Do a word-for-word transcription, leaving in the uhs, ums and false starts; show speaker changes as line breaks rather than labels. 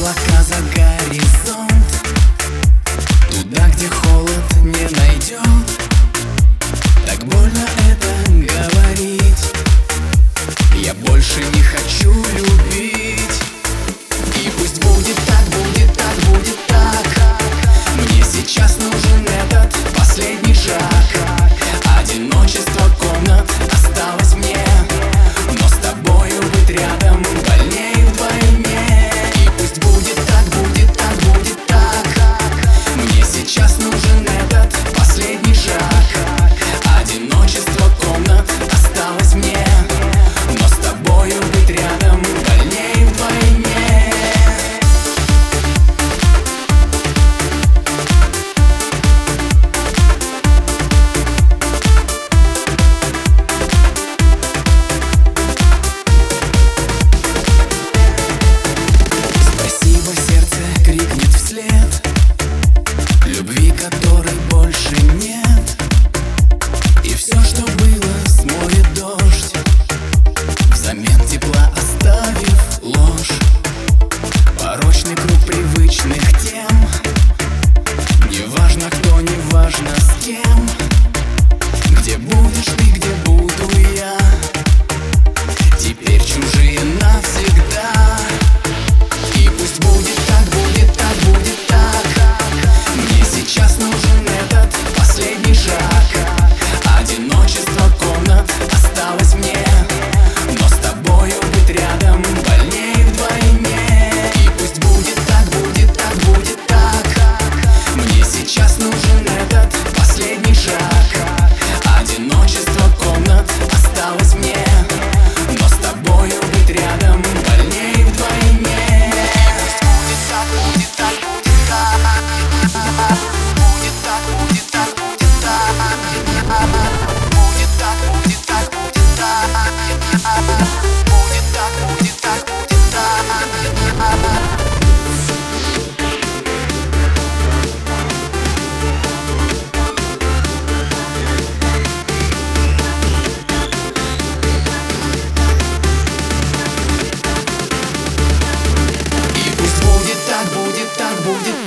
облака за горизонт, туда, где холод не найдет. Так больно это говорить, я больше не хочу любить. И пусть будет так, будет так, будет так. Мне сейчас нужен этот последний шаг. Одиночество комнат осталось мне, но с тобою быть рядом больнее вдвойне. И пусть будет так, будет так, будет так. Мне сейчас нужен этот последний шаг. Одиночество комнат осталось мне, но с тобою быть рядом больнее вдвойне. Крикнет вслед любви, которой больше нет. И все, что было, смоет дождь, взамен тепла оставив ложь. Порочный круг привычных тем, неважно кто, неважно с кем. Где будешь ты, где буду я, теперь чужие навсегда. И пусть будет так, будет так, будет так. Мне сейчас нужен этот последний шаг. Одиночество комнат осталось мне, но с тобою быть рядом больнее вдвойне. И пусть будет так, будет так, будет так. Мне сейчас нужен этот последний шаг. Одиночество комнат осталось мне, но с тобою быть рядом больнее вдвойне. Будет